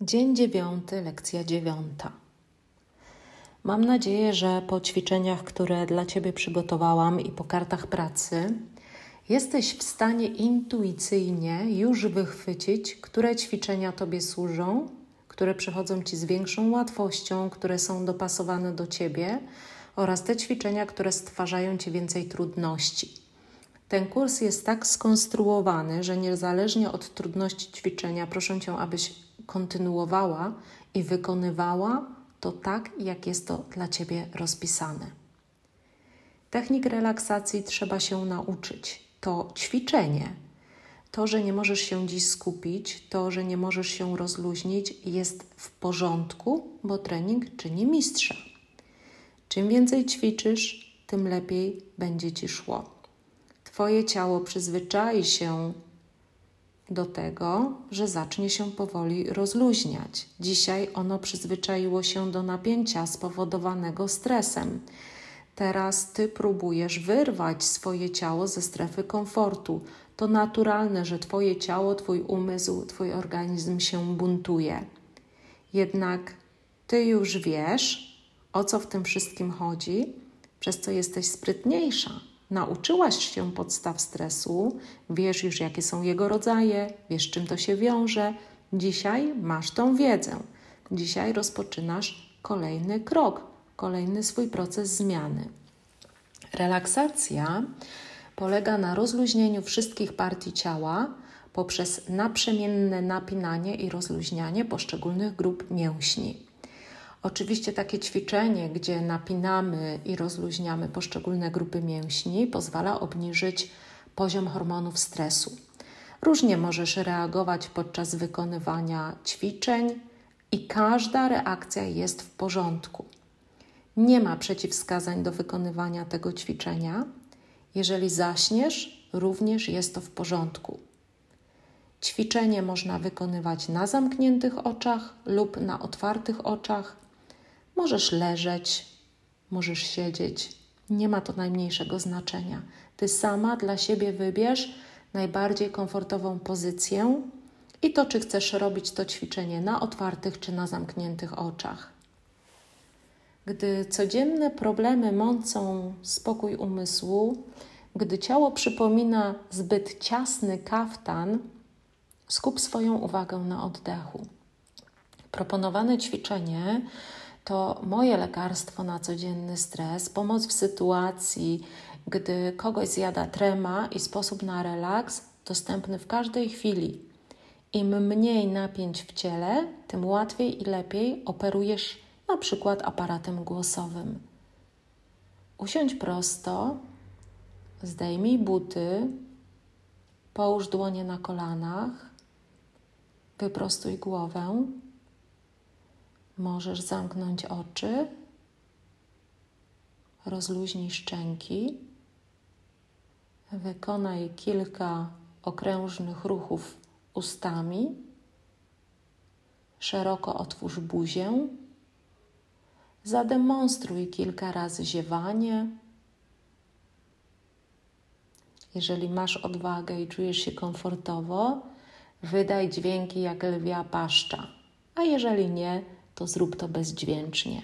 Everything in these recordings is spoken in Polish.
Dzień 9, lekcja 9. Mam nadzieję, że po ćwiczeniach, które dla Ciebie przygotowałam i po kartach pracy, jesteś w stanie intuicyjnie już wychwycić, które ćwiczenia Tobie służą, które przychodzą Ci z większą łatwością, które są dopasowane do Ciebie oraz te ćwiczenia, które stwarzają Ci więcej trudności. Ten kurs jest tak skonstruowany, że niezależnie od trudności ćwiczenia proszę Cię, abyś kontynuowała i wykonywała to tak, jak jest to dla Ciebie rozpisane. Technik relaksacji trzeba się nauczyć. To ćwiczenie, to, że nie możesz się dziś skupić, to, że nie możesz się rozluźnić, jest w porządku, bo trening czyni mistrza. Czym więcej ćwiczysz, tym lepiej będzie Ci szło. Twoje ciało przyzwyczai się do tego, że zacznie się powoli rozluźniać. Dzisiaj ono przyzwyczaiło się do napięcia spowodowanego stresem. Teraz Ty próbujesz wyrwać swoje ciało ze strefy komfortu. To naturalne, że Twoje ciało, Twój umysł, Twój organizm się buntuje. Jednak Ty już wiesz, o co w tym wszystkim chodzi, przez co jesteś sprytniejsza. Nauczyłaś się podstaw stresu, wiesz już, jakie są jego rodzaje, wiesz, czym to się wiąże. Dzisiaj masz tą wiedzę. Dzisiaj rozpoczynasz kolejny krok, kolejny swój proces zmiany. Relaksacja polega na rozluźnieniu wszystkich partii ciała poprzez naprzemienne napinanie i rozluźnianie poszczególnych grup mięśni. Oczywiście takie ćwiczenie, gdzie napinamy i rozluźniamy poszczególne grupy mięśni, pozwala obniżyć poziom hormonów stresu. Różnie możesz reagować podczas wykonywania ćwiczeń i każda reakcja jest w porządku. Nie ma przeciwwskazań do wykonywania tego ćwiczenia. Jeżeli zaśniesz, również jest to w porządku. Ćwiczenie można wykonywać na zamkniętych oczach lub na otwartych oczach. Możesz leżeć, możesz siedzieć. Nie ma to najmniejszego znaczenia. Ty sama dla siebie wybierz najbardziej komfortową pozycję i to, czy chcesz robić to ćwiczenie na otwartych czy na zamkniętych oczach. Gdy codzienne problemy mącą spokój umysłu, gdy ciało przypomina zbyt ciasny kaftan, skup swoją uwagę na oddechu. Proponowane ćwiczenie to moje lekarstwo na codzienny stres, pomoc w sytuacji, gdy kogoś zjada trema i sposób na relaks dostępny w każdej chwili. Im mniej napięć w ciele, tym łatwiej i lepiej operujesz na przykład aparatem głosowym. Usiądź prosto, zdejmij buty, połóż dłonie na kolanach, wyprostuj głowę. Możesz zamknąć oczy, rozluźnij szczęki, wykonaj kilka okrężnych ruchów ustami, szeroko otwórz buzię, zademonstruj kilka razy ziewanie. Jeżeli masz odwagę i czujesz się komfortowo, wydaj dźwięki jak lwia paszcza, a jeżeli nie, to zrób to bezdźwięcznie.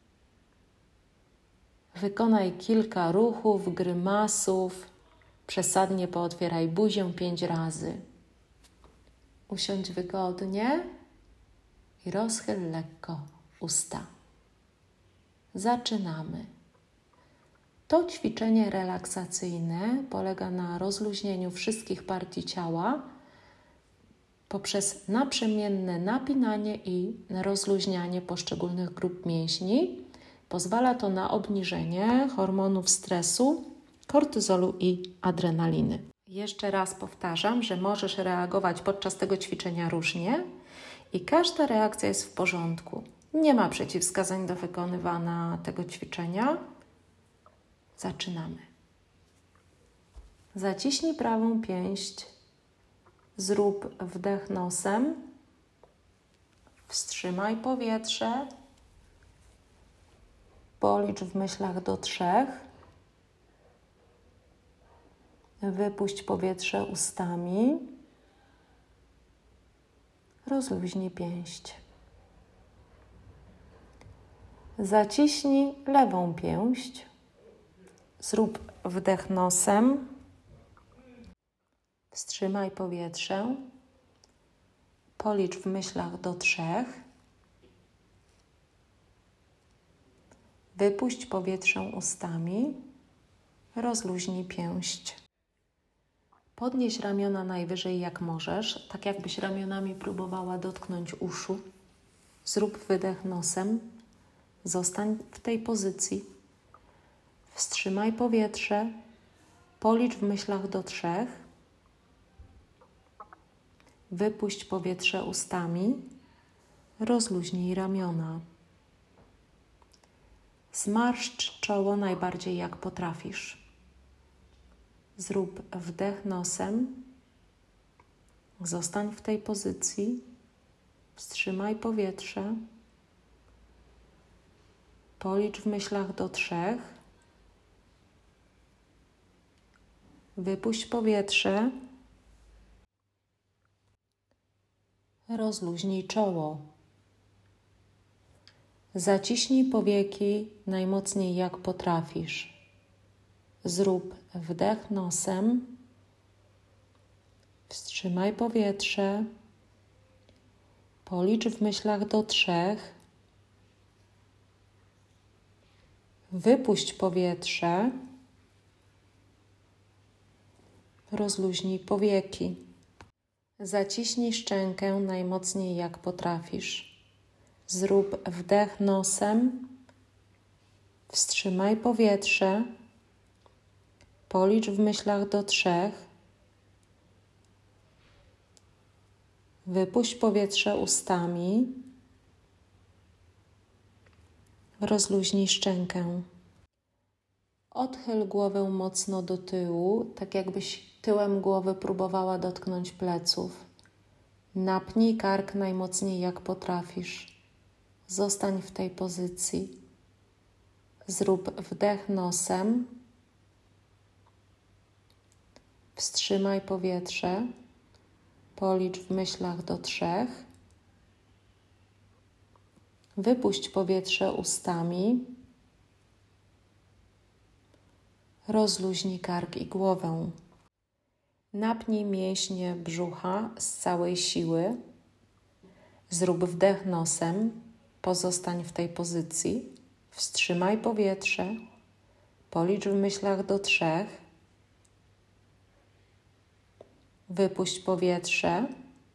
Wykonaj kilka ruchów, grymasów, przesadnie pootwieraj buzię 5 razy. Usiądź wygodnie i rozchyl lekko usta. Zaczynamy. To ćwiczenie relaksacyjne polega na rozluźnieniu wszystkich partii ciała poprzez naprzemienne napinanie i rozluźnianie poszczególnych grup mięśni. Pozwala to na obniżenie hormonów stresu, kortyzolu i adrenaliny. Jeszcze raz powtarzam, że możesz reagować podczas tego ćwiczenia różnie i każda reakcja jest w porządku. Nie ma przeciwwskazań do wykonywania tego ćwiczenia. Zaczynamy. Zaciśnij prawą pięść. Zrób wdech nosem, wstrzymaj powietrze, policz w myślach do 3, wypuść powietrze ustami, rozluźnij pięść. Zaciśnij lewą pięść. Zrób wdech nosem. Wstrzymaj powietrze. Policz w myślach do 3. Wypuść powietrze ustami. Rozluźnij pięść. Podnieś ramiona najwyżej jak możesz, tak jakbyś ramionami próbowała dotknąć uszu. Zrób wydech nosem. Zostań w tej pozycji. Wstrzymaj powietrze. Policz w myślach do 3. Wypuść powietrze ustami. Rozluźnij ramiona. Zmarszcz czoło najbardziej jak potrafisz. Zrób wdech nosem. Zostań w tej pozycji. Wstrzymaj powietrze. Policz w myślach do 3. Wypuść powietrze. Rozluźnij czoło. Zaciśnij powieki najmocniej jak potrafisz. Zrób wdech nosem. Wstrzymaj powietrze. Policz w myślach do 3. Wypuść powietrze. Rozluźnij powieki. Zaciśnij szczękę najmocniej jak potrafisz. Zrób wdech nosem. Wstrzymaj powietrze. Policz w myślach do 3. Wypuść powietrze ustami. Rozluźnij szczękę. Odchyl głowę mocno do tyłu, tak jakbyś tyłem głowy próbowała dotknąć pleców. Napnij kark najmocniej jak potrafisz. Zostań w tej pozycji. Zrób wdech nosem. Wstrzymaj powietrze. Policz w myślach do 3. Wypuść powietrze ustami. Rozluźnij kark i głowę. Napnij mięśnie brzucha z całej siły. Zrób wdech nosem. Pozostań w tej pozycji. Wstrzymaj powietrze. Policz w myślach do 3. Wypuść powietrze.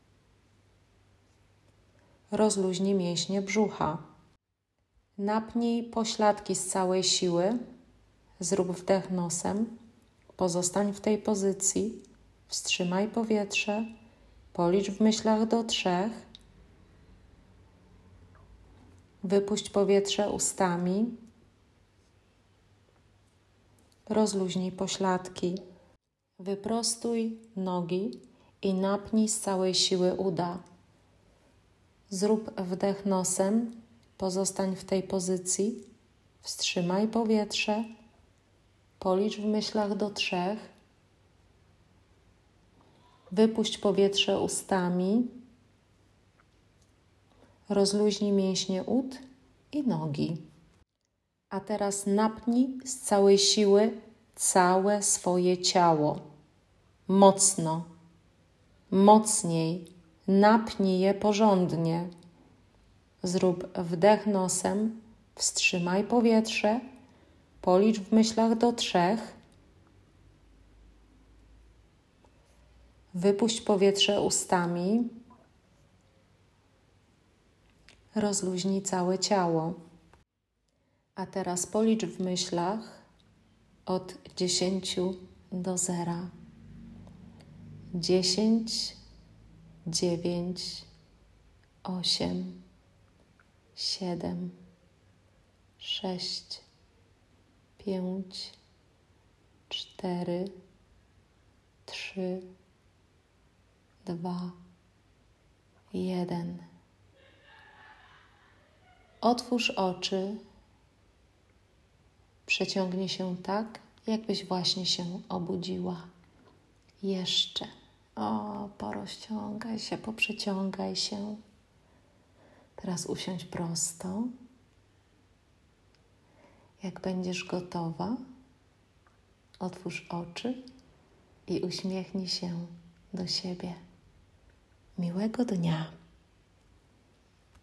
Rozluźnij mięśnie brzucha. Napnij pośladki z całej siły. Zrób wdech nosem. Pozostań w tej pozycji. Wstrzymaj powietrze. Policz w myślach do 3. Wypuść powietrze ustami. Rozluźnij pośladki. Wyprostuj nogi i napnij z całej siły uda. Zrób wdech nosem. Pozostań w tej pozycji. Wstrzymaj powietrze. Policz w myślach do 3. Wypuść powietrze ustami. Rozluźnij mięśnie ud i nogi. A teraz napnij z całej siły całe swoje ciało. Mocno, mocniej. Napnij je porządnie. Zrób wdech nosem. Wstrzymaj powietrze. Policz w myślach do 3. Wypuść powietrze ustami. Rozluźnij całe ciało. A teraz policz w myślach od 10 do 0. 10, 9, 8, 7, 6, 5, 4, 3, 2, 1. Otwórz oczy. Przeciągnij się tak, jakbyś właśnie się obudziła. Jeszcze. Porozciągaj się, poprzeciągaj się. Teraz usiądź prosto. Jak będziesz gotowa, otwórz oczy i uśmiechnij się do siebie. Miłego dnia.